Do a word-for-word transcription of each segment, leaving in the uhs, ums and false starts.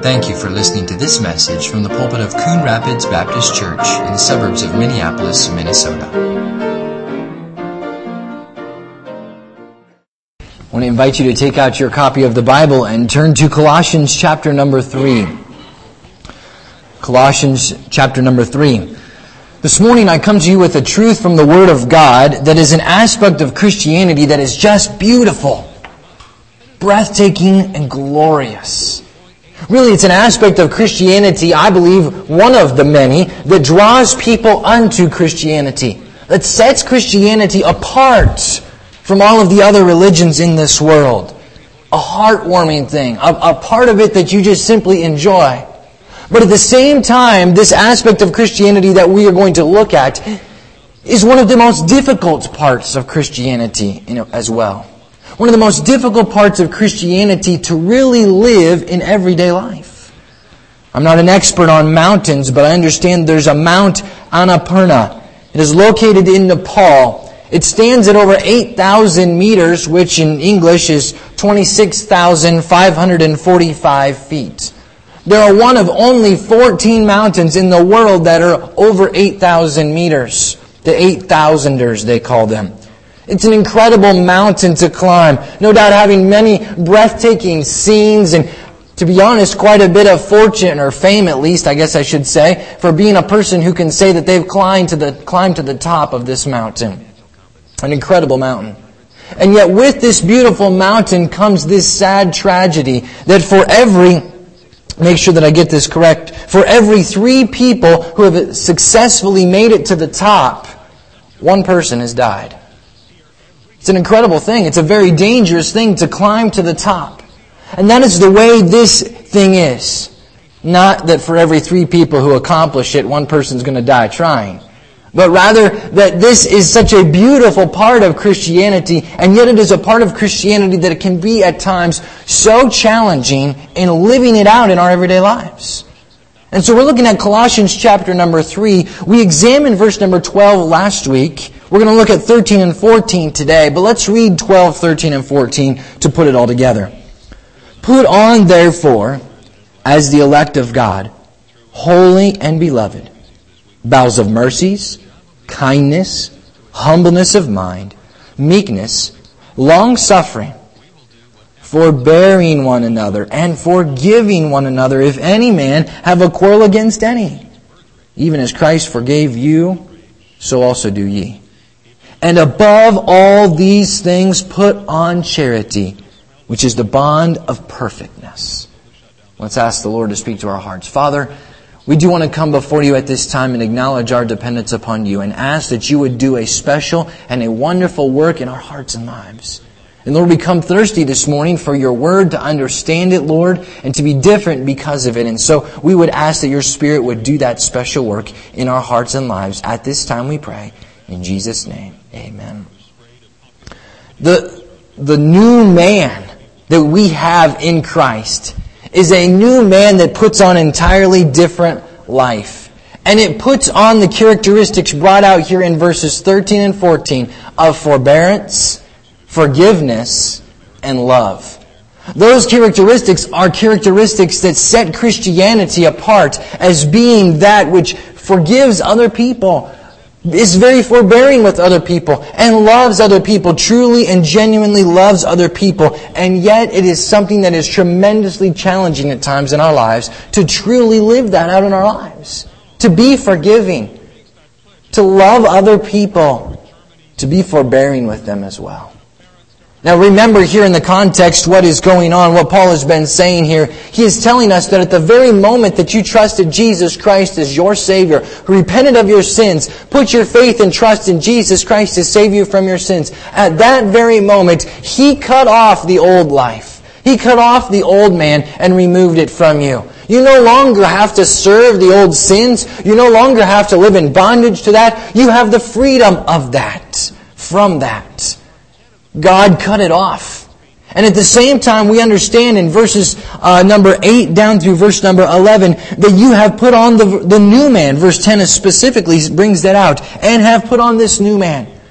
Thank you for listening to this message from the pulpit of Coon Rapids Baptist Church in the suburbs of Minneapolis, Minnesota. I want to invite you to take out your copy of the Bible and turn to Colossians chapter number three. Colossians chapter number three. This morning I come to you with a truth from the Word of God that is an aspect of Christianity that is just beautiful, breathtaking, and glorious. Really, it's an aspect of Christianity, I believe, one of the many, that draws people unto Christianity, that sets Christianity apart from all of the other religions in this world. A heartwarming thing, a, a part of it that you just simply enjoy. But at the same time, this aspect of Christianity that we are going to look at is one of the most difficult parts of Christianity, you know, as well. One of the most difficult parts of Christianity to really live in everyday life. I'm not an expert on mountains, but I understand there's a Mount Annapurna. It is located in Nepal. It stands at over eight thousand meters, which in English is twenty-six thousand five hundred forty-five feet. There are one of only fourteen mountains in the world that are over eight thousand meters. The eight thousanders, they call them. It's an incredible mountain to climb. No doubt having many breathtaking scenes and, to be honest, quite a bit of fortune or fame, at least, I guess I should say, for being a person who can say that they've climbed to the, climbed to the top of this mountain. An incredible mountain. And yet with this beautiful mountain comes this sad tragedy that for every, make sure that I get this correct, for every three people who have successfully made it to the top, one person has died. It's an incredible thing. It's a very dangerous thing to climb to the top. And that is the way this thing is. Not that for every three people who accomplish it, one person's going to die trying. But rather that this is such a beautiful part of Christianity, and yet it is a part of Christianity that it can be at times so challenging in living it out in our everyday lives. And so we're looking at Colossians chapter number three. We examined verse number twelve last week. We're going to look at thirteen and fourteen today, but let's read twelve, thirteen, and fourteen to put it all together. Put on, therefore, as the elect of God, holy and beloved, bowels of mercies, kindness, humbleness of mind, meekness, long-suffering, forbearing one another, and forgiving one another, if any man have a quarrel against any. Even as Christ forgave you, so also do ye. And above all these things put on charity, which is the bond of perfectness. Let's ask the Lord to speak to our hearts. Father, we do want to come before you at this time and acknowledge our dependence upon you and ask that you would do a special and a wonderful work in our hearts and lives. And Lord, we come thirsty this morning for your word, to understand it, Lord, and to be different because of it. And so we would ask that your Spirit would do that special work in our hearts and lives. At this time we pray. In Jesus' name, amen. The, the new man that we have in Christ is a new man that puts on an entirely different life. And it puts on the characteristics brought out here in verses thirteen and fourteen of forbearance, forgiveness, and love. Those characteristics are characteristics that set Christianity apart as being that which forgives other people, is very forbearing with other people, and loves other people, truly and genuinely loves other people. And yet it is something that is tremendously challenging at times in our lives to truly live that out in our lives. To be forgiving, to love other people, to be forbearing with them as well. Now remember here in the context what is going on, what Paul has been saying here. He is telling us that at the very moment that you trusted Jesus Christ as your Savior, who repented of your sins, put your faith and trust in Jesus Christ to save you from your sins, at that very moment, He cut off the old life. He cut off the old man and removed it from you. You no longer have to serve the old sins. You no longer have to live in bondage to that. You have the freedom of that, from that. God cut it off. And at the same time, we understand in verses uh, number eight down through verse number eleven that you have put on the, the new man. Verse ten specifically brings that out. And have put on this new man.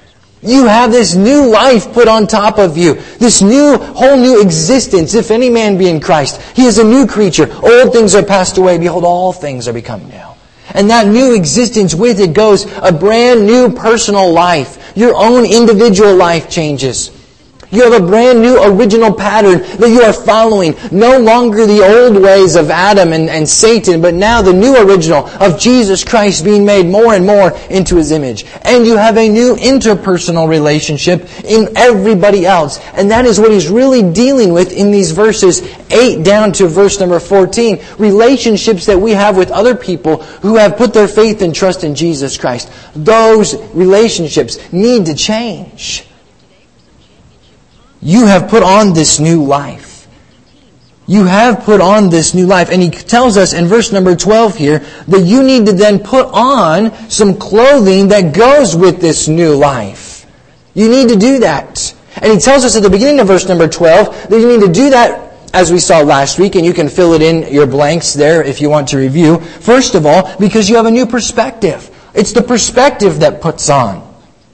You have this new life put on top of you. This new, whole new existence. If any man be in Christ, he is a new creature. Old things are passed away. Behold, all things are become new. And that new existence, with it goes a brand new personal life. Your own individual life changes. You have a brand new original pattern that you are following. No longer the old ways of Adam and, and Satan, but now the new original of Jesus Christ being made more and more into His image. And you have a new interpersonal relationship in everybody else. And that is what He's really dealing with in these verses eight down to verse number fourteen. Relationships that we have with other people who have put their faith and trust in Jesus Christ. Those relationships need to change. You have put on this new life. You have put on this new life. And he tells us in verse number twelve here that you need to then put on some clothing that goes with this new life. You need to do that. And he tells us at the beginning of verse number twelve that you need to do that as we saw last week, and you can fill it in your blanks there if you want to review. First of all, because you have a new perspective. It's the perspective that puts on.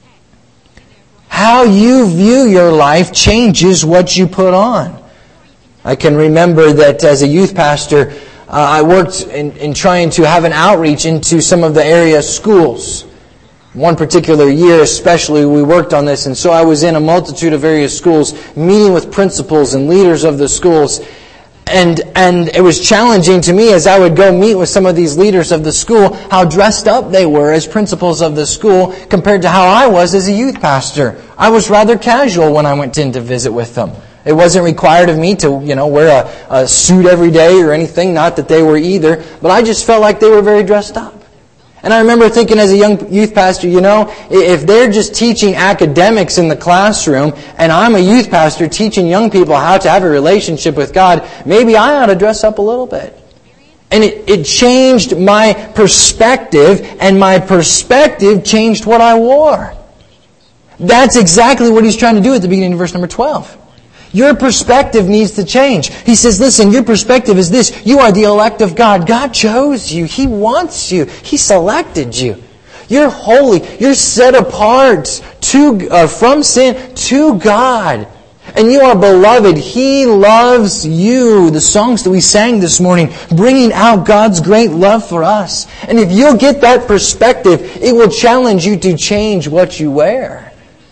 How you view your life changes what you put on. I can remember that as a youth pastor, uh, I worked in, in trying to have an outreach into some of the area schools. One particular year especially, we worked on this, and so I was in a multitude of various schools, meeting with principals and leaders of the schools. And and it was challenging to me as I would go meet with some of these leaders of the school, how dressed up they were as principals of the school compared to how I was as a youth pastor. I was rather casual when I went in to visit with them. It wasn't required of me to, you know, wear a, a suit every day or anything, not that they were either, but I just felt like they were very dressed up. And I remember thinking as a young youth pastor, you know, if they're just teaching academics in the classroom and I'm a youth pastor teaching young people how to have a relationship with God, maybe I ought to dress up a little bit. And it, it changed my perspective, and my perspective changed what I wore. That's exactly what he's trying to do at the beginning of verse number twelve. Your perspective needs to change. He says, listen, your perspective is this. You are the elect of God. God chose you. He wants you. He selected you. You're holy. You're set apart to, uh, from sin to God. And you are beloved. He loves you. The songs that we sang this morning, bringing out God's great love for us. And if you'll get that perspective, it will challenge you to change what you wear.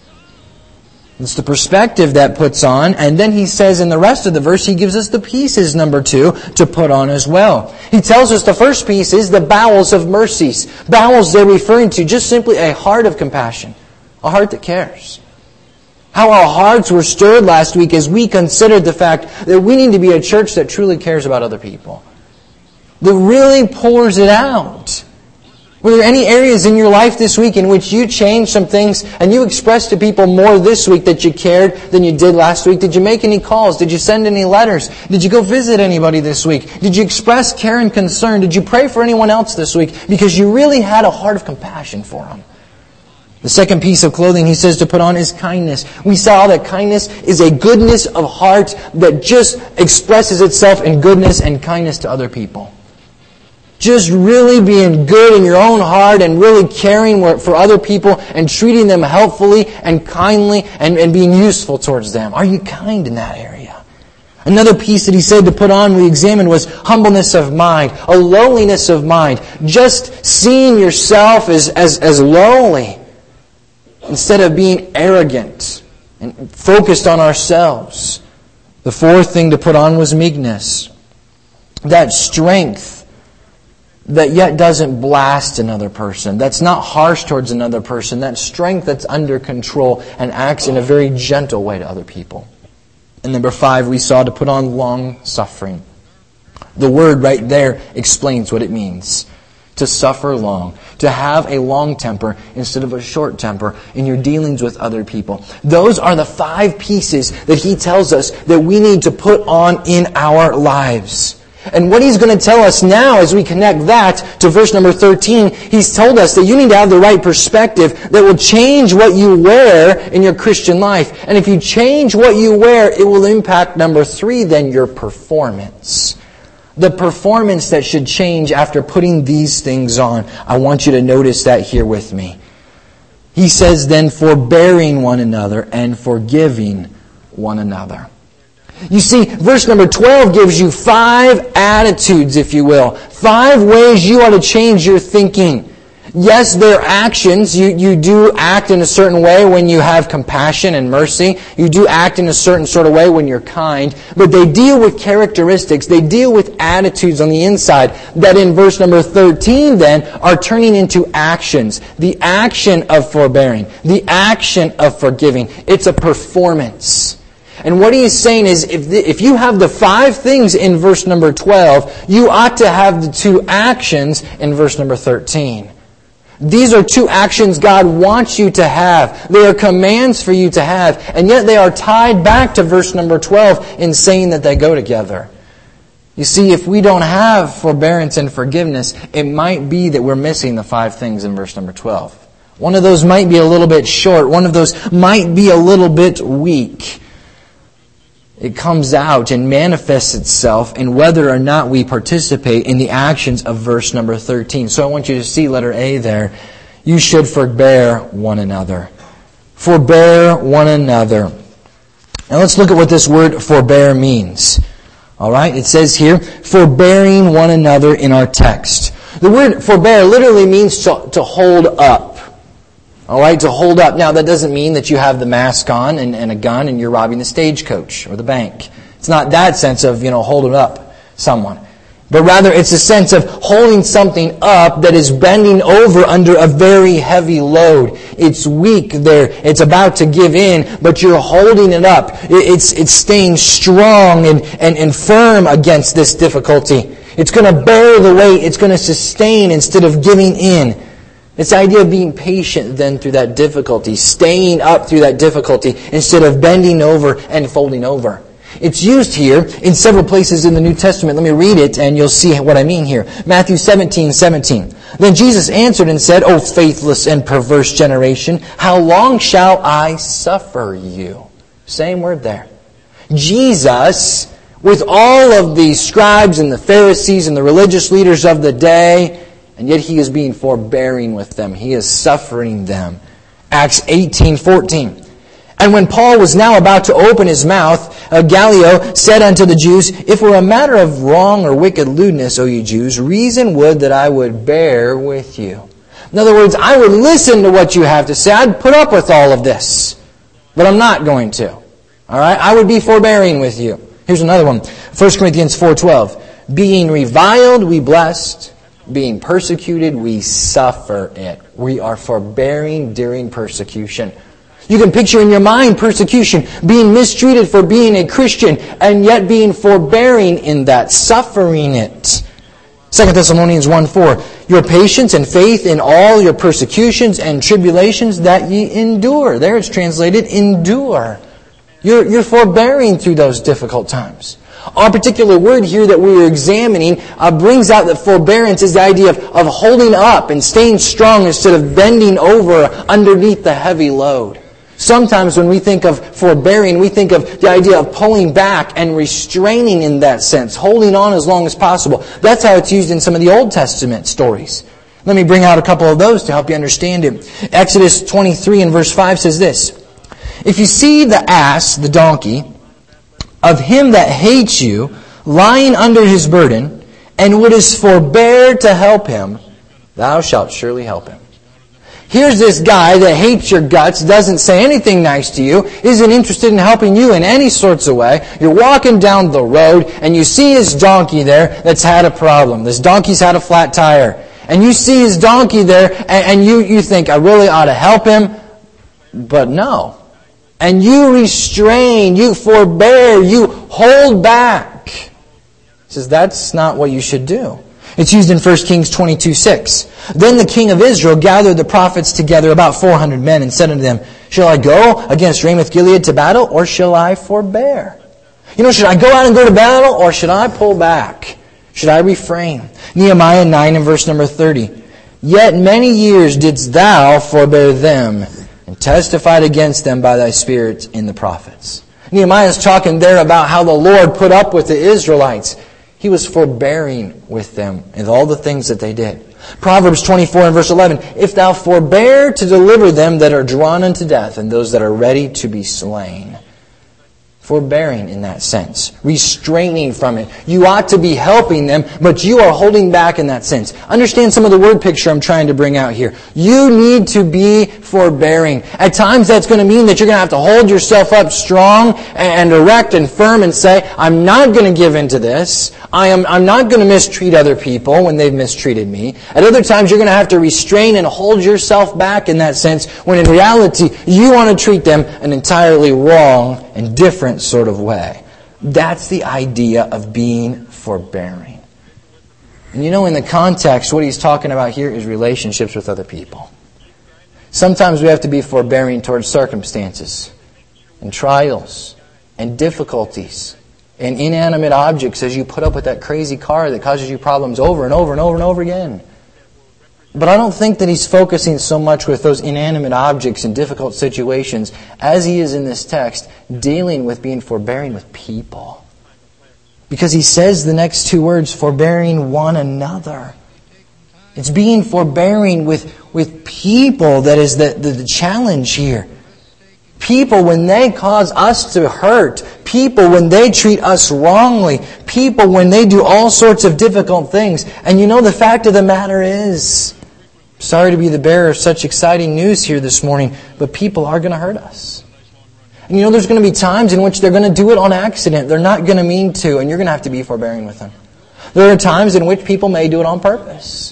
It's the perspective that puts on. And then he says in the rest of the verse, he gives us the pieces, number two, to put on as well. He tells us the first piece is the bowels of mercies. Bowels they're referring to just simply a heart of compassion. A heart that cares. How our hearts were stirred last week as we considered the fact that we need to be a church that truly cares about other people. That really pours it out. Were there any areas in your life this week in which you changed some things and you expressed to people more this week that you cared than you did last week? Did you make any calls? Did you send any letters? Did you go visit anybody this week? Did you express care and concern? Did you pray for anyone else this week? Because you really had a heart of compassion for them. The second piece of clothing he says to put on is kindness. We saw that kindness is a goodness of heart that just expresses itself in goodness and kindness to other people. Just really being good in your own heart and really caring for other people and treating them helpfully and kindly and, and being useful towards them. Are you kind in that area? Another piece that he said to put on, we examined, was humbleness of mind, a lowliness of mind. Just seeing yourself as, as, as lowly instead of being arrogant and focused on ourselves. The fourth thing to put on was meekness. That strength that yet doesn't blast another person, that's not harsh towards another person, that strength that's under control and acts in a very gentle way to other people. And number five, we saw to put on long suffering. The word right there explains what it means. To suffer long. To have a long temper instead of a short temper in your dealings with other people. Those are the five pieces that he tells us that we need to put on in our lives. And what he's going to tell us now as we connect that to verse number thirteen, he's told us that you need to have the right perspective that will change what you wear in your Christian life. And if you change what you wear, it will impact number three, then your performance. The performance that should change after putting these things on. I want you to notice that here with me. He says then, forbearing one another and forgiving one another. You see, verse number twelve gives you five attitudes, if you will. Five ways you ought to change your thinking. Yes, they're actions. You, you do act in a certain way when you have compassion and mercy. You do act in a certain sort of way when you're kind. But they deal with characteristics. They deal with attitudes on the inside that in verse number thirteen then are turning into actions. The action of forbearing. The action of forgiving. It's a performance. And what he's saying is, if the, if you have the five things in verse number twelve, you ought to have the two actions in verse number thirteen. These are two actions God wants you to have. They are commands for you to have. And yet they are tied back to verse number twelve in saying that they go together. You see, if we don't have forbearance and forgiveness, it might be that we're missing the five things in verse number twelve. One of those might be a little bit short. One of those might be a little bit weak. It comes out and manifests itself in whether or not we participate in the actions of verse number thirteen. So I want you to see letter A there. You should forbear one another. Forbear one another. Now let's look at what this word forbear means. All right, it says here, forbearing one another in our text. The word forbear literally means to, to hold up. All right, to hold up. Now, that doesn't mean that you have the mask on and, and a gun and you're robbing the stagecoach or the bank. It's not that sense of, you know, holding up someone. But rather, it's a sense of holding something up that is bending over under a very heavy load. It's weak there. It's about to give in, but you're holding it up. It's, it's staying strong and, and, and firm against this difficulty. It's going to bear the weight. It's going to sustain instead of giving in. It's the idea of being patient then through that difficulty, staying up through that difficulty instead of bending over and folding over. It's used here in several places in the New Testament. Let me read it and you'll see what I mean here. Matthew seventeen seventeen. Then Jesus answered and said, O faithless and perverse generation, how long shall I suffer you? Same word there. Jesus, with all of the scribes and the Pharisees and the religious leaders of the day, and yet He is being forbearing with them. He is suffering them. Acts eighteen fourteen. And when Paul was now about to open his mouth, uh, Gallio said unto the Jews, If it were a matter of wrong or wicked lewdness, O ye Jews, reason would that I would bear with you. In other words, I would listen to what you have to say. I'd put up with all of this. But I'm not going to. All right? I would be forbearing with you. Here's another one. First Corinthians four twelve. Being reviled, we blessed. Being persecuted, we suffer it. We are forbearing during persecution. You can picture in your mind persecution, being mistreated for being a Christian, and yet being forbearing in that, suffering it. Second Thessalonians one four. Your patience and faith in all your persecutions and tribulations that ye endure. There it's translated, endure. You're, you're forbearing through those difficult times. Our particular word here that we are examining uh, brings out that forbearance is the idea of, of holding up and staying strong instead of bending over underneath the heavy load. Sometimes when we think of forbearing, we think of the idea of pulling back and restraining in that sense, holding on as long as possible. That's how it's used in some of the Old Testament stories. Let me bring out a couple of those to help you understand it. Exodus twenty-three and verse five says this, If you see the ass, the donkey, of him that hates you, lying under his burden, and wouldest forbear to help him, thou shalt surely help him. Here's this guy that hates your guts, doesn't say anything nice to you, isn't interested in helping you in any sorts of way. You're walking down the road, and you see his donkey there that's had a problem. This donkey's had a flat tire. And you see his donkey there, and, and you, you think, I really ought to help him. But no. And you restrain, you forbear, you hold back. He says that's not what you should do. It's used in First Kings twenty-two six. Then the king of Israel gathered the prophets together, about four hundred men, and said unto them, Shall I go against Ramoth-Gilead to battle, or shall I forbear? You know, should I go out and go to battle, or should I pull back? Should I refrain? Nehemiah nine and verse number thirty. Yet many years didst thou forbear them, and testified against them by thy Spirit in the prophets. Nehemiah is talking there about how the Lord put up with the Israelites. He was forbearing with them in all the things that they did. Proverbs twenty-four and verse eleven, if thou forbear to deliver them that are drawn unto death, and those that are ready to be slain. Forbearing in that sense. Restraining from it. You ought to be helping them, but you are holding back in that sense. Understand some of the word picture I'm trying to bring out here. You need to be forbearing. At times that's going to mean that you're going to have to hold yourself up strong and erect and firm and say, I'm not going to give into this. I am, I'm not going to mistreat other people when they've mistreated me. At other times you're going to have to restrain and hold yourself back in that sense, when in reality you want to treat them an entirely wrong and different sort of way. That's the idea of being forbearing. And you know, in the context, what he's talking about here is relationships with other people. Sometimes we have to be forbearing towards circumstances and trials and difficulties and inanimate objects as you put up with that crazy car that causes you problems over and over and over and over again. But I don't think that he's focusing so much with those inanimate objects and difficult situations as he is in this text dealing with being forbearing with people. Because he says the next two words, forbearing one another. It's being forbearing with, with people that is the, the, the challenge here. People when they cause us to hurt. People when they treat us wrongly. People when they do all sorts of difficult things. And you know, the fact of the matter is, sorry to be the bearer of such exciting news here this morning, but people are going to hurt us. And you know, there's going to be times in which they're going to do it on accident. They're not going to mean to, and you're going to have to be forbearing with them. There are times in which people may do it on purpose.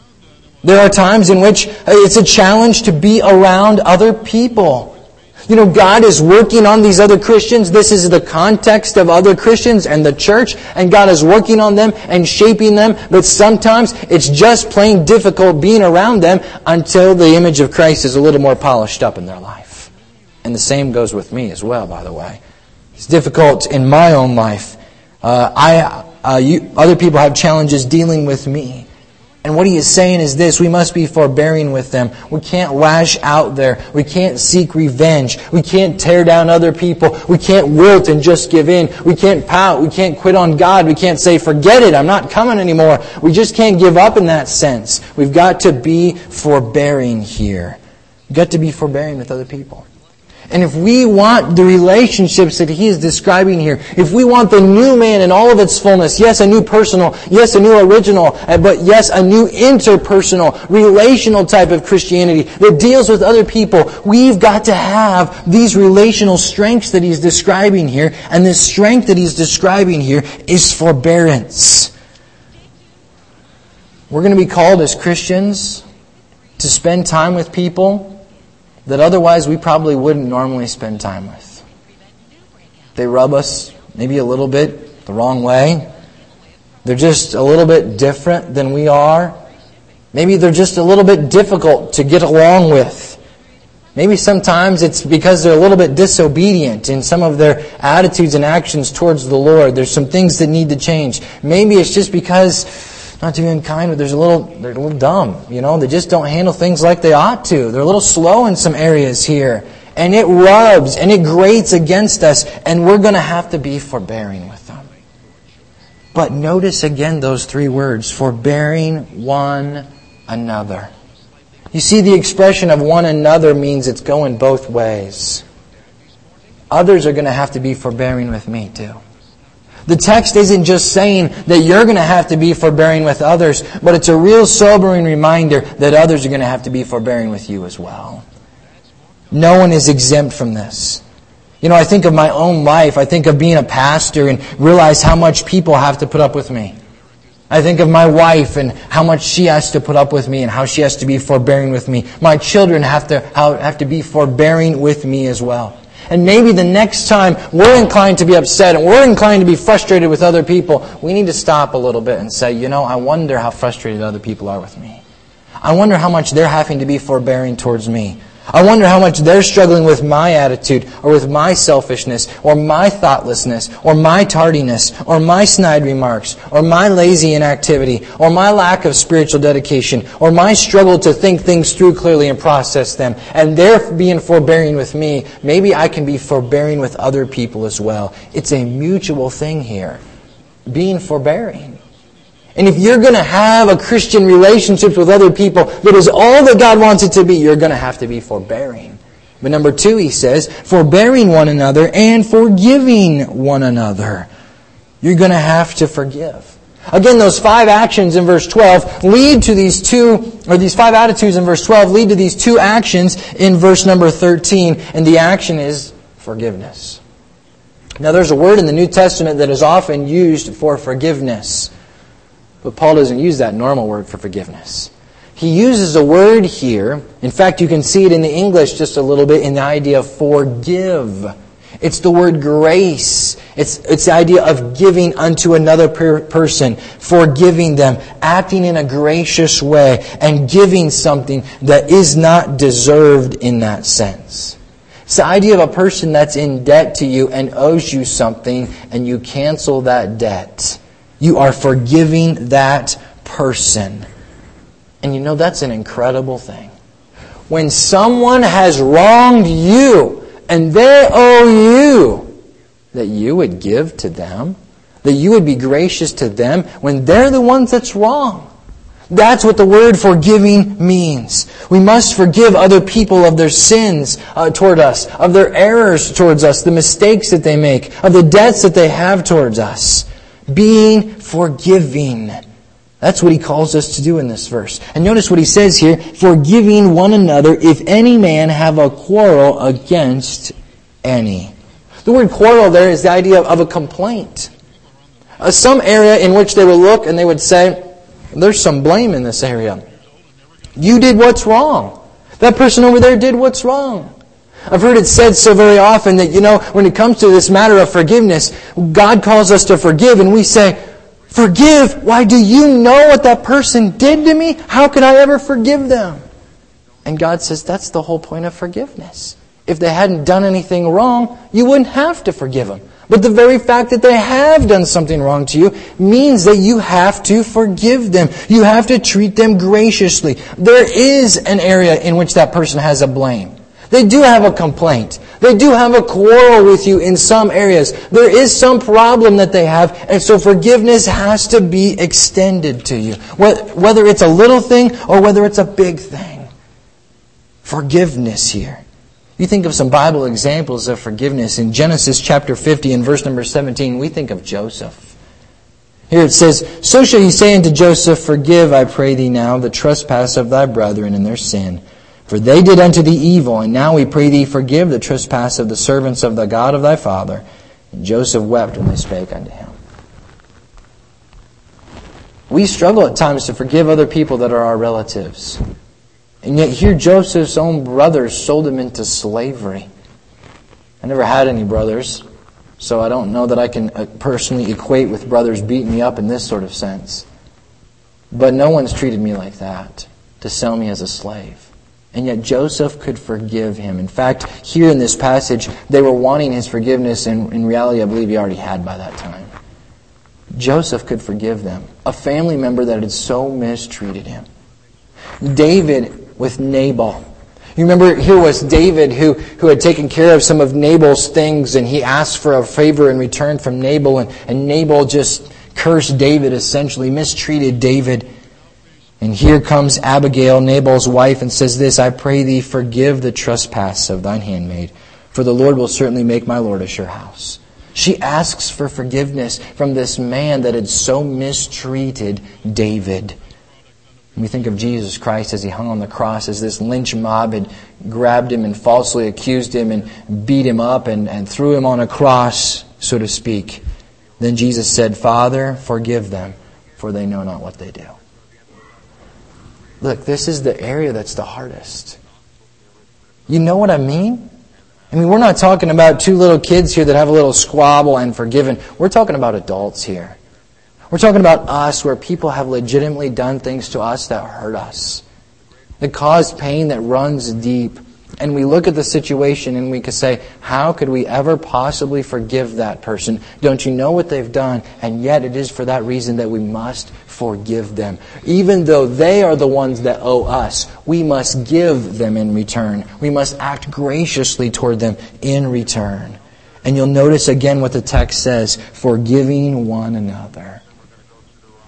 There are times in which it's a challenge to be around other people. You know, God is working on these other Christians. This is the context of other Christians and the church. And God is working on them and shaping them. But sometimes it's just plain difficult being around them until the image of Christ is a little more polished up in their life. And the same goes with me as well, by the way. It's difficult in my own life. Uh, I, uh, you, other people have challenges dealing with me. And what he is saying is this, we must be forbearing with them. We can't lash out there. We can't seek revenge. We can't tear down other people. We can't wilt and just give in. We can't pout. We can't quit on God. We can't say, forget it, I'm not coming anymore. We just can't give up in that sense. We've got to be forbearing here. We've got to be forbearing with other people. And if we want the relationships that he is describing here, if we want the new man in all of its fullness, yes, a new personal, yes, a new original, but yes, a new interpersonal, relational type of Christianity that deals with other people, we've got to have these relational strengths that he's describing here. And this strength that he's describing here is forbearance. We're going to be called as Christians to spend time with people that otherwise we probably wouldn't normally spend time with. They rub us maybe a little bit the wrong way. They're just a little bit different than we are. Maybe they're just a little bit difficult to get along with. Maybe sometimes it's because they're a little bit disobedient in some of their attitudes and actions towards the Lord. There's some things that need to change. Maybe it's just because, not to be unkind, but there's a little, they're a little dumb. You know, they just don't handle things like they ought to. They're a little slow in some areas here. And it rubs and it grates against us. And we're going to have to be forbearing with them. But notice again those three words, forbearing one another. You see, the expression of one another means it's going both ways. Others are going to have to be forbearing with me too. The text isn't just saying that you're going to have to be forbearing with others, but it's a real sobering reminder that others are going to have to be forbearing with you as well. No one is exempt from this. You know, I think of my own life. I think of being a pastor and realize how much people have to put up with me. I think of my wife and how much she has to put up with me and how she has to be forbearing with me. My children have to have to be forbearing with me as well. And maybe the next time we're inclined to be upset and we're inclined to be frustrated with other people, we need to stop a little bit and say, you know, I wonder how frustrated other people are with me. I wonder how much they're having to be forbearing towards me. I wonder how much they're struggling with my attitude or with my selfishness or my thoughtlessness or my tardiness or my snide remarks or my lazy inactivity or my lack of spiritual dedication or my struggle to think things through clearly and process them. And they're being forbearing with me. Maybe I can be forbearing with other people as well. It's a mutual thing here. Being forbearing. And if you're going to have a Christian relationship with other people that is all that God wants it to be, you're going to have to be forbearing. But number two, he says, forbearing one another and forgiving one another. You're going to have to forgive. Again, those five actions in verse twelve lead to these two, or these five attitudes in verse twelve lead to these two actions in verse number thirteen. And the action is forgiveness. Now, there's a word in the New Testament that is often used for forgiveness. But Paul doesn't use that normal word for forgiveness. He uses a word here. In fact, you can see it in the English just a little bit in the idea of forgive. It's the word grace. It's, it's the idea of giving unto another per- person, forgiving them, acting in a gracious way, and giving something that is not deserved in that sense. It's the idea of a person that's in debt to you and owes you something, and you cancel that debt. You are forgiving that person. And you know, that's an incredible thing. When someone has wronged you and they owe you, that you would give to them, that you would be gracious to them when they're the ones that's wrong. That's what the word forgiving means. We must forgive other people of their sins uh, toward us, of their errors towards us, the mistakes that they make, of the debts that they have towards us. Being forgiving. That's what he calls us to do in this verse. And notice what he says here, forgiving one another if any man have a quarrel against any. The word quarrel there is the idea of a complaint. Uh, some area in which they would look and they would say, there's some blame in this area. You did what's wrong. That person over there did what's wrong. I've heard it said so very often that, you know, when it comes to this matter of forgiveness, God calls us to forgive and we say, forgive? Why, do you know what that person did to me? How could I ever forgive them? And God says that's the whole point of forgiveness. If they hadn't done anything wrong, you wouldn't have to forgive them. But the very fact that they have done something wrong to you means that you have to forgive them. You have to treat them graciously. There is an area in which that person has a blame. They do have a complaint. They do have a quarrel with you in some areas. There is some problem that they have, and so forgiveness has to be extended to you. Whether it's a little thing or whether it's a big thing. Forgiveness here. You think of some Bible examples of forgiveness. In Genesis chapter fifty and verse number seventeen, we think of Joseph. Here it says, so shall he say unto Joseph, forgive, I pray thee now, the trespass of thy brethren and their sin. For they did unto thee evil, and now we pray thee forgive the trespass of the servants of the God of thy father. And Joseph wept when they spake unto him. We struggle at times to forgive other people that are our relatives. And yet here Joseph's own brothers sold him into slavery. I never had any brothers, so I don't know that I can personally equate with brothers beating me up in this sort of sense. But no one's treated me like that, to sell me as a slave. And yet Joseph could forgive him. In fact, here in this passage, they were wanting his forgiveness, and in reality, I believe he already had by that time. Joseph could forgive them. A family member that had so mistreated him. David with Nabal. You remember, here was David who, who had taken care of some of Nabal's things, and he asked for a favor in return from Nabal, and, and Nabal just cursed David, essentially mistreated David. And here comes Abigail, Nabal's wife, and says this, I pray thee forgive the trespass of thine handmaid, for the Lord will certainly make my Lord a sure house. She asks for forgiveness from this man that had so mistreated David. And we think of Jesus Christ as he hung on the cross, as this lynch mob had grabbed him and falsely accused him and beat him up and, and threw him on a cross, so to speak. Then Jesus said, Father, forgive them, for they know not what they do. Look, this is the area that's the hardest. You know what I mean? I mean, we're not talking about two little kids here that have a little squabble and forgiven. We're talking about adults here. We're talking about us, where people have legitimately done things to us that hurt us, that cause pain that runs deep. And we look at the situation and we can say, how could we ever possibly forgive that person? Don't you know what they've done? And yet it is for that reason that we must forgive them. Even though they are the ones that owe us, we must give them in return. We must act graciously toward them in return. And you'll notice again what the text says, forgiving one another.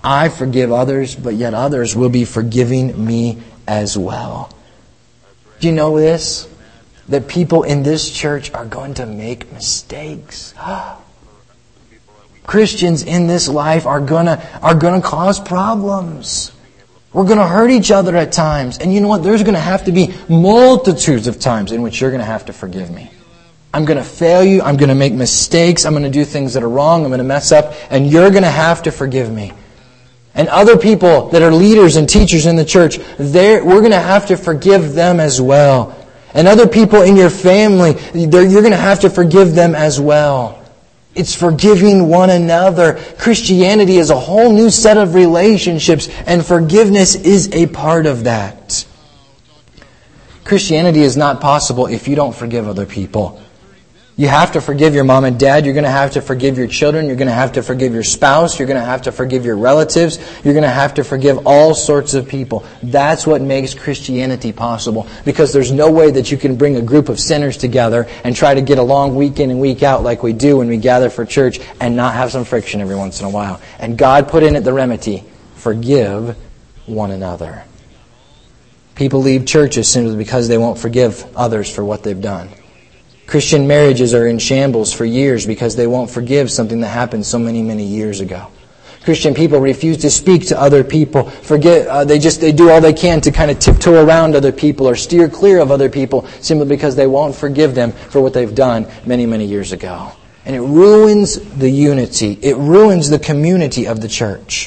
I forgive others, but yet others will be forgiving me as well. Do you know this? That people in this church are going to make mistakes. Christians in this life are gonna are gonna cause problems. We're gonna hurt each other at times. And you know what? There's gonna have to be multitudes of times in which you're gonna have to forgive me. I'm gonna fail you, I'm gonna make mistakes, I'm gonna do things that are wrong, I'm gonna mess up, and you're gonna have to forgive me. And other people that are leaders and teachers in the church, we're going to have to forgive them as well. And other people in your family, you're going to have to forgive them as well. It's forgiving one another. Christianity is a whole new set of relationships, and forgiveness is a part of that. Christianity is not possible if you don't forgive other people. You have to forgive your mom and dad. You're going to have to forgive your children. You're going to have to forgive your spouse. You're going to have to forgive your relatives. You're going to have to forgive all sorts of people. That's what makes Christianity possible. Because there's no way that you can bring a group of sinners together and try to get along week in and week out like we do when we gather for church and not have some friction every once in a while. And God put in it the remedy. Forgive one another. People leave churches simply because they won't forgive others for what they've done. Christian marriages are in shambles for years because they won't forgive something that happened so many, many years ago. Christian people refuse to speak to other people. Forget uh, they just they do all they can to kind of tiptoe around other people or steer clear of other people simply because they won't forgive them for what they've done many, many years ago. And it ruins the unity. It ruins the community of the church.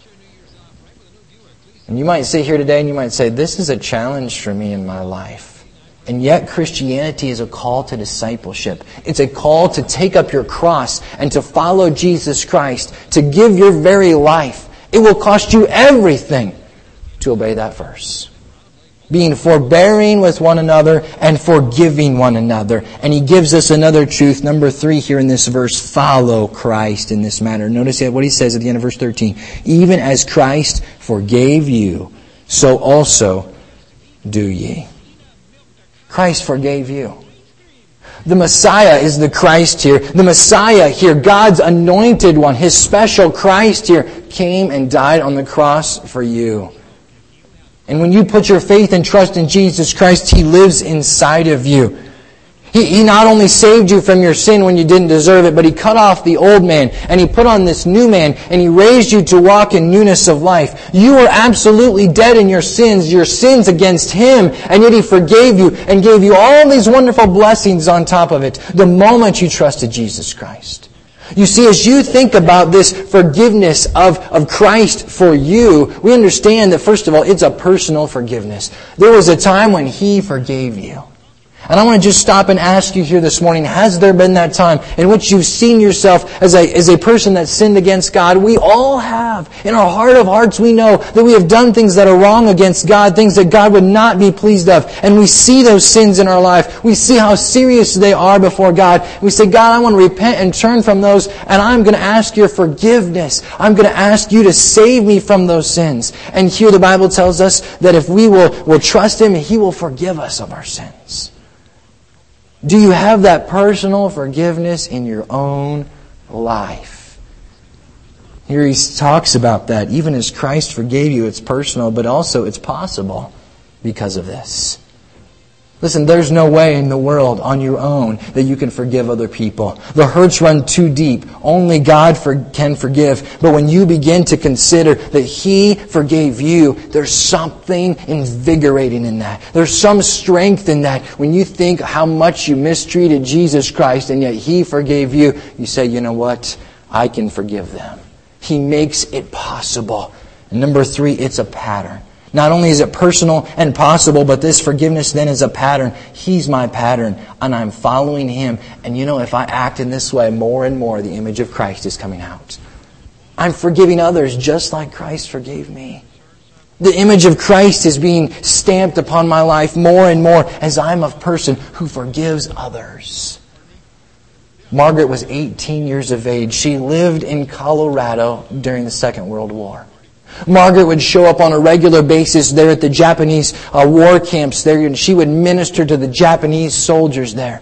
And you might sit here today and you might say, this is a challenge for me in my life. And yet Christianity is a call to discipleship. It's a call to take up your cross and to follow Jesus Christ, to give your very life. It will cost you everything to obey that verse. Being forbearing with one another and forgiving one another. And he gives us another truth, number three here in this verse, follow Christ in this matter. Notice what he says at the end of verse thirteen. Even as Christ forgave you, so also do ye. Christ forgave you. The Messiah is the Christ here. The Messiah here, God's anointed one, His special Christ here, came and died on the cross for you. And when you put your faith and trust in Jesus Christ, He lives inside of you. He, he not only saved you from your sin when you didn't deserve it, but He cut off the old man and He put on this new man and He raised you to walk in newness of life. You were absolutely dead in your sins, your sins against Him, and yet He forgave you and gave you all these wonderful blessings on top of it the moment you trusted Jesus Christ. You see, as you think about this forgiveness of, of Christ for you, we understand that, first of all, it's a personal forgiveness. There was a time when He forgave you. And I want to just stop and ask you here this morning, has there been that time in which you've seen yourself as a, as a person that sinned against God? We all have. In our heart of hearts, we know that we have done things that are wrong against God, things that God would not be pleased of. And we see those sins in our life. We see how serious they are before God. We say, God, I want to repent and turn from those, and I'm going to ask your forgiveness. I'm going to ask you to save me from those sins. And here the Bible tells us that if we will, will trust Him, He will forgive us of our sins. Do you have that personal forgiveness in your own life? Here he talks about that. Even as Christ forgave you, it's personal, but also it's possible because of this. Listen, there's no way in the world on your own that you can forgive other people. The hurts run too deep. Only God for, can forgive. But when you begin to consider that He forgave you, there's something invigorating in that. There's some strength in that. When you think how much you mistreated Jesus Christ and yet He forgave you, you say, you know what? I can forgive them. He makes it possible. And number three, it's a pattern. Not only is it personal and possible, but this forgiveness then is a pattern. He's my pattern, and I'm following Him. And you know, if I act in this way, more and more the image of Christ is coming out. I'm forgiving others just like Christ forgave me. The image of Christ is being stamped upon my life more and more as I'm a person who forgives others. Margaret was eighteen years of age. She lived in Colorado during the Second World War. Margaret would show up on a regular basis there at the Japanese uh, war camps there, and she would minister to the Japanese soldiers there.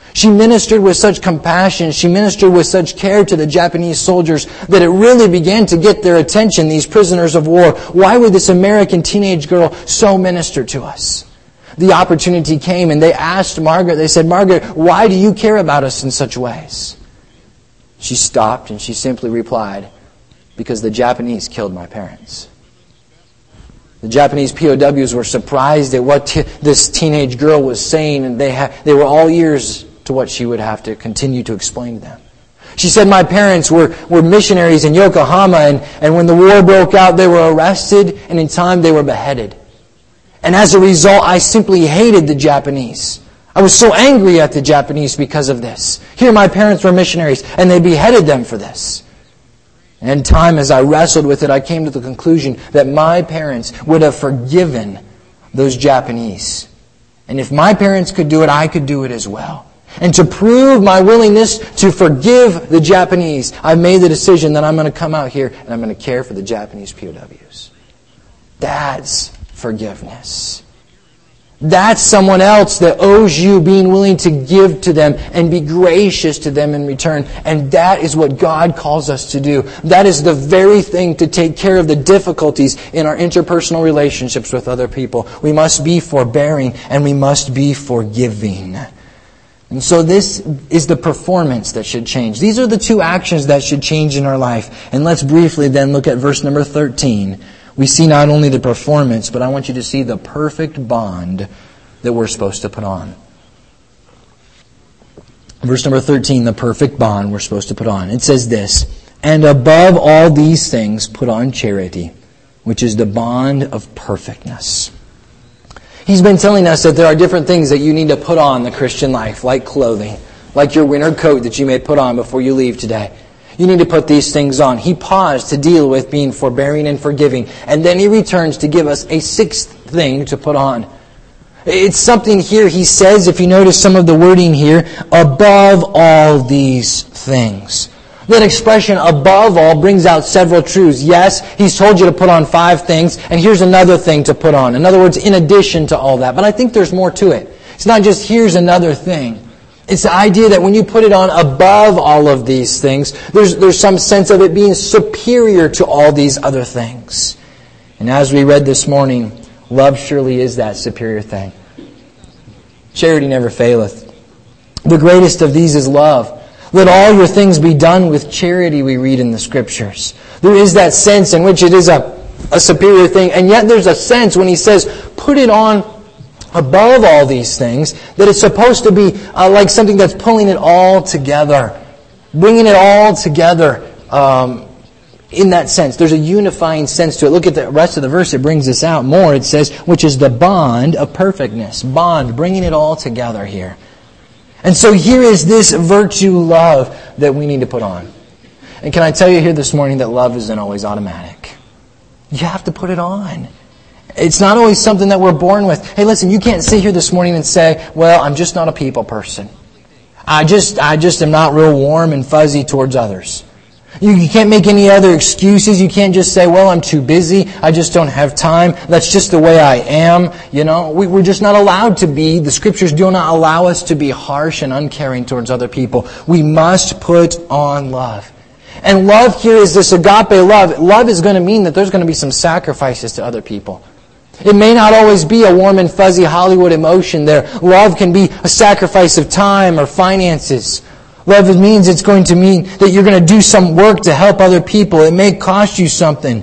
She ministered with such compassion, she ministered with such care to the Japanese soldiers that it really began to get their attention, these prisoners of war. Why would this American teenage girl so minister to us? The opportunity came and they asked Margaret, they said, Margaret, why do you care about us in such ways? She stopped and she simply replied, because the Japanese killed my parents. The Japanese P O Ws were surprised at what t- this teenage girl was saying, and they ha- they were all ears to what she would have to continue to explain to them. She said, my parents were, were missionaries in Yokohama, and, and when the war broke out, they were arrested, and in time they were beheaded. And as a result, I simply hated the Japanese. I was so angry at the Japanese because of this. Here my parents were missionaries, and they beheaded them for this. And in time, as I wrestled with it, I came to the conclusion that my parents would have forgiven those Japanese. And if my parents could do it, I could do it as well. And to prove my willingness to forgive the Japanese, I've made the decision that I'm going to come out here and I'm going to care for the Japanese P O Ws. That's forgiveness. That's someone else that owes you being willing to give to them and be gracious to them in return. And that is what God calls us to do. That is the very thing to take care of the difficulties in our interpersonal relationships with other people. We must be forbearing and we must be forgiving. And so this is the performance that should change. These are the two actions that should change in our life. And let's briefly then look at verse number thirteen. We see not only the performance, but I want you to see the perfect bond that we're supposed to put on. Verse number thirteen, the perfect bond we're supposed to put on. It says this, and above all these things put on charity, which is the bond of perfectness. He's been telling us that there are different things that you need to put on the Christian life, like clothing, like your winter coat that you may put on before you leave today. You need to put these things on. He paused to deal with being forbearing and forgiving. And then he returns to give us a sixth thing to put on. It's something here he says, if you notice some of the wording here, above all these things. That expression, above all, brings out several truths. Yes, he's told you to put on five things, and here's another thing to put on. In other words, in addition to all that. But I think there's more to it. It's not just here's another thing. It's the idea that when you put it on above all of these things, there's, there's some sense of it being superior to all these other things. And as we read this morning, love surely is that superior thing. Charity never faileth. The greatest of these is love. Let all your things be done with charity, we read in the Scriptures. There is that sense in which it is a, a superior thing, and yet there's a sense when he says, put it on above all these things, that it's supposed to be uh, like something that's pulling it all together, bringing it all together um, in that sense. There's a unifying sense to it. Look at the rest of the verse. It brings this out more. It says, which is the bond of perfectness. Bond, bringing it all together here. And so here is this virtue, love, that we need to put on. And can I tell you here this morning that love isn't always automatic. You have to put it on. It's not always something that we're born with. Hey, listen, you can't sit here this morning and say, well, I'm just not a people person. I just I just am not real warm and fuzzy towards others. You, you can't make any other excuses. You can't just say, well, I'm too busy. I just don't have time. That's just the way I am. You know, we, we're just not allowed to be. The Scriptures do not allow us to be harsh and uncaring towards other people. We must put on love. And love here is this agape love. Love is going to mean that there's going to be some sacrifices to other people. It may not always be a warm and fuzzy Hollywood emotion there. Love can be a sacrifice of time or finances. Love means it's going to mean that you're going to do some work to help other people. It may cost you something.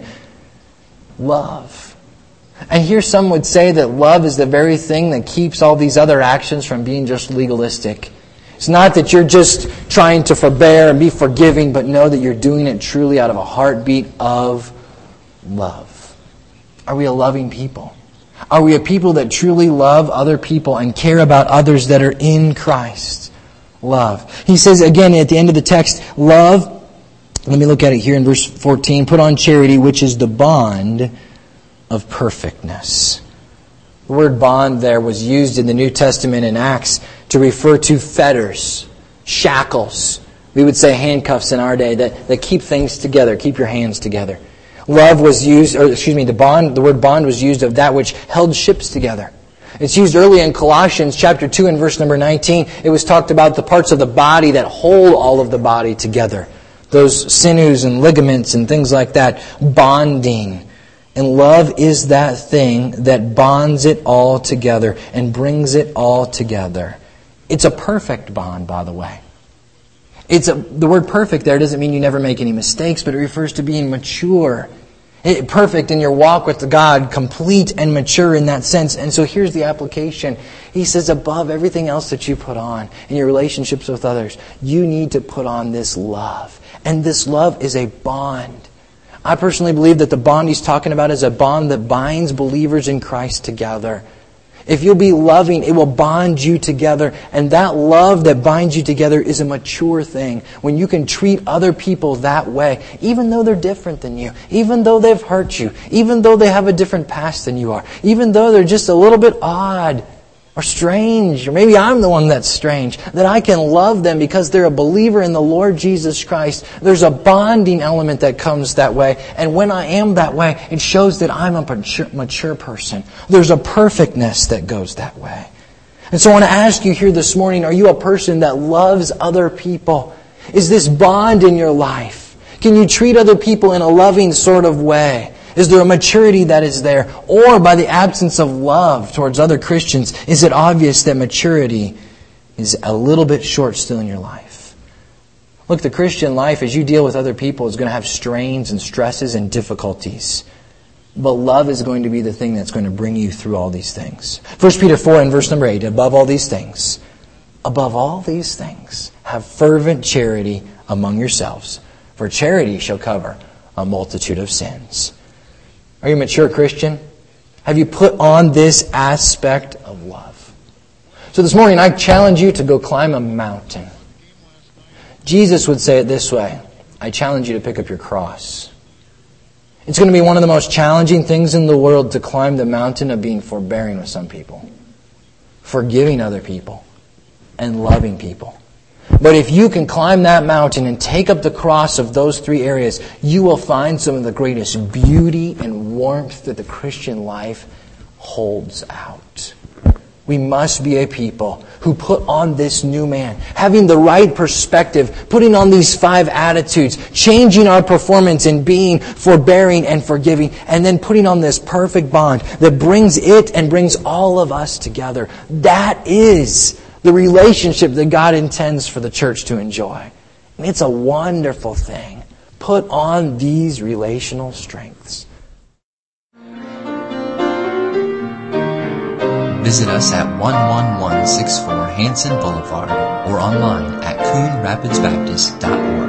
Love. And here some would say that love is the very thing that keeps all these other actions from being just legalistic. It's not that you're just trying to forbear and be forgiving, but know that you're doing it truly out of a heartbeat of love. Are we a loving people? Are we a people that truly love other people and care about others that are in Christ? Love. He says again at the end of the text, love, let me look at it here in verse fourteen, put on charity, which is the bond of perfectness. The word bond there was used in the New Testament in Acts to refer to fetters, shackles. We would say handcuffs in our day that, that keep things together, keep your hands together. Love was used, or excuse me, the bond, the word bond was used of that which held ships together. It's used early in Colossians chapter two and verse number nineteen. It was talked about the parts of the body that hold all of the body together. Those sinews and ligaments and things like that. Bonding. And love is that thing that bonds it all together and brings it all together. It's a perfect bond, by the way. It's a, the word perfect there doesn't mean you never make any mistakes, but it refers to being mature. It, perfect in your walk with God, complete and mature in that sense. And so here's the application. He says above everything else that you put on in your relationships with others, you need to put on this love. And this love is a bond. I personally believe that the bond he's talking about is a bond that binds believers in Christ together. If you'll be loving, it will bond you together. And that love that binds you together is a mature thing. When you can treat other people that way, even though they're different than you, even though they've hurt you, even though they have a different past than you are, even though they're just a little bit odd or strange, or maybe I'm the one that's strange, that I can love them because they're a believer in the Lord Jesus Christ. There's a bonding element that comes that way. And when I am that way, it shows that I'm a mature, mature person. There's a perfectness that goes that way. And so I want to ask you here this morning, are you a person that loves other people? Is this bond in your life? Can you treat other people in a loving sort of way? Is there a maturity that is there? Or by the absence of love towards other Christians, is it obvious that maturity is a little bit short still in your life? Look, the Christian life, as you deal with other people, is going to have strains and stresses and difficulties. But love is going to be the thing that's going to bring you through all these things. First Peter four and verse number eight, above all these things, above all these things, have fervent charity among yourselves, for charity shall cover a multitude of sins. Are you a mature Christian? Have you put on this aspect of love? So this morning I challenge you to go climb a mountain. Jesus would say it this way, I challenge you to pick up your cross. It's going to be one of the most challenging things in the world to climb the mountain of being forbearing with some people, forgiving other people, and loving people. But if you can climb that mountain and take up the cross of those three areas, you will find some of the greatest beauty and warmth that the Christian life holds out. We must be a people who put on this new man, having the right perspective, putting on these five attitudes, changing our performance in being forbearing and forgiving, and then putting on this perfect bond that brings it and brings all of us together. That is the relationship that God intends for the church to enjoy. And it's a wonderful thing. Put on these relational strengths. Visit us at one one one six four Hanson Boulevard or online at coon rapids baptist dot org.